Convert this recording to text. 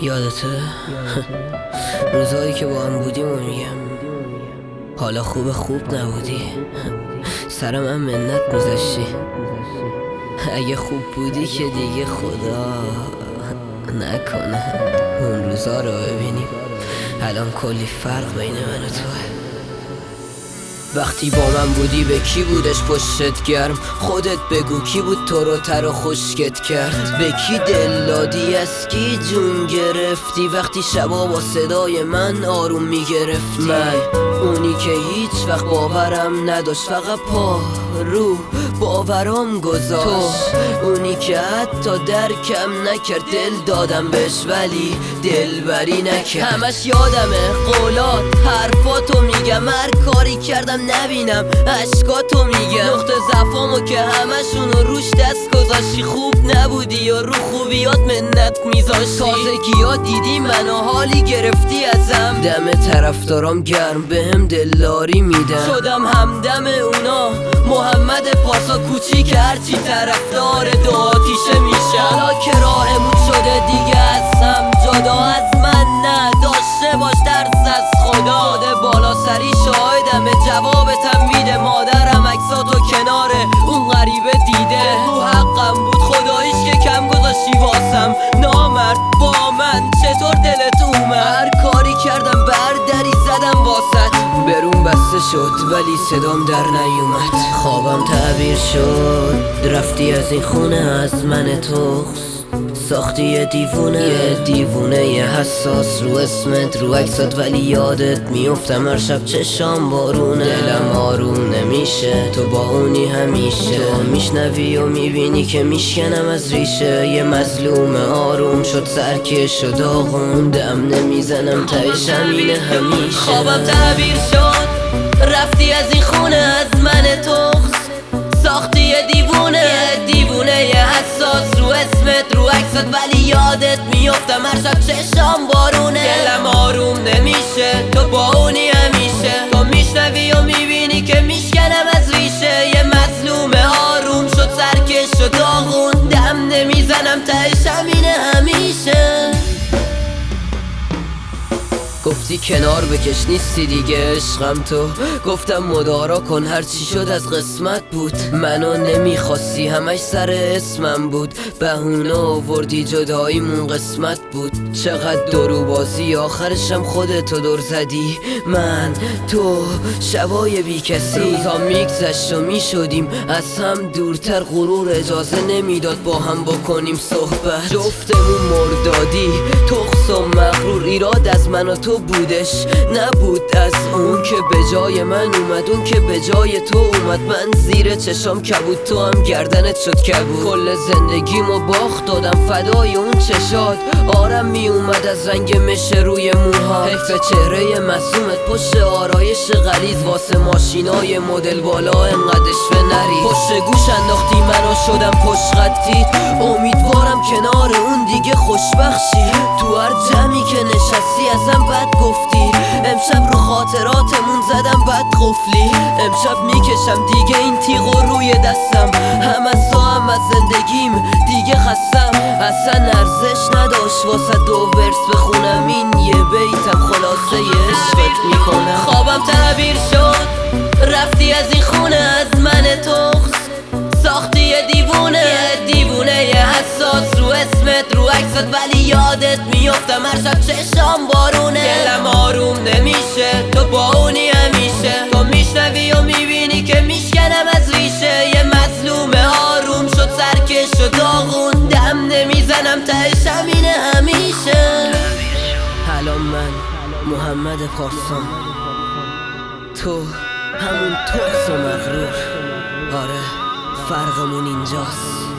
یادته؟ روزایی که با هم بودیم و میگم حالا خوب نبودی. سر من منت میذاشتی. اگه خوب بودی که دیگه خدا نکنه اون روزا رو ببینیم. الان کلی فرق بین من و توه. وقتی با من بودی به کی بودش پشتت گرم؟ خودت بگو کی بود تو رو تر و خشکت کرد؟ به کی دل دادی؟ از کی جون گرفتی؟ وقتی شبا با صدای من آروم میگرفتی. من اونی که هیچ وقت باورم نداشت، فقط پا رو باورام گذاشت. تو اونی که حتی درکم نکرد، دل دادم بهش ولی دلبری نکرد. همش یادمه قولات حرفاتو میگم، هر کاری کردم نبینم عشقاتو میگم. نقطه ضعفامو که همشونو روش دست گذاشتی، خوب نبودی و رو خوبیات منت میذاشتی. تازگی‌ها دیدی منو حالی گرفتی ازم، دم طرفدارام گرم بهم دلداری میدن. شدم همدم اونا محمد پارسا کوچیک، هرچی طرفدار دو آتیشه میشه. حالا که راهمون شده دیگه از هم جدا، از من نداشته باش ترس از خدا. خود بالا سری شاهدمه جوابتم میده، مادرم عکساتو کنار اون غریبه دیده. تو حقم بود خداییش که کم گذاشتی واسم، نامرد با من چطور دلت اومد؟ هر کاری کردم بردری زدم واسط، برون بسته شد ولی صدام در نیومد. خوابم تعبیر شد رفتی از این خونه، از من تو ساختی یه دیوونه یه حساس رو اسمت رو عکسات، ولی یادت میافتم هر شب چشام بارونه. دلم آروم نمیشه تو با اونی همیشه، تو میشنوی و میبینی که میشکنم از ریشه. یه مظلوم آروم شد سرکش و داغون، دم نمیزنم تهش همینه همیشه. خوابم تعبیر شد رفتی از این خونه، از من تو ساختی یه دیوونه یه حساس رو اسمت رو عکسات، ولی یادت میافتم هر شب چشام بارونه. دلم آروم نمیشه تو با اونی همیشه، تو میشنوی و میبینی که میشکنم از ریشه. یه مظلوم آروم شد سرکش و داغون، دم نمیزنم تهش همینه همیشه. گفتی کنار بکش نیستی دیگه عشقم، تو گفتم مدارا کن هر چی شد از قسمت بود. منو نمیخواستی همش سر اسمم بود، بهونه آوردی جداییمون قسمت بود. چقدر درو بازی آخرشم خودتو دور زدی. من تو شبای بی کسی، روزا میگذشت و میشدیم از هم دورتر، غرور اجازه نمیداد با هم بکنیم صحبت. جفتمون مردادی تخص و مغرور، ایراد از من و تو بودش نبود از اون که به جای من اومد، اون که به جای تو اومد. من زیر چشام کبود تو هم گردنت شد کبود. کل زندگیمو باخت دادم فدای اون چشات، آرم می اومد از رنگ مشه روی موها. حیف چهره معصومت پشت آرایش غلیظ، واسه ماشینای مدل بالا انقدرش به نریز. پشت گوش انداختی منو شدم پشت خطی، امیدوارم کنار اون دیگه خوشبخشی. تو هر جمعی که نشستی ازم بد گفتی، امشب رو خاطراتمون زدم بد قفلی. امشب میکشم دیگه این تیغو روی دستم، هم از تو هم از زندگیم دیگه خستم. اصلا ارزش نداشت واسه دو ورس بخونم، این یه بیتم خلاصه عشقت میکنم. خوابم تعبیر شد رفتی از این خونه، از من تو ساختی یه دیوونه یه حساس رو اسمت رو عکسات، ولی یادت میافتم هر شب چشام بارونه. دلم آروم نمیشه تو با اونی همیشه، تو میشنوی و میبینی که میشکنم از ریشه. یه مظلوم آروم شد سرکش و داغون، دم نمیزنم تهش همینه همیشه. الان من محمد پارسا، تو همون تخص و مغرور. آره فرقمون اینجاست.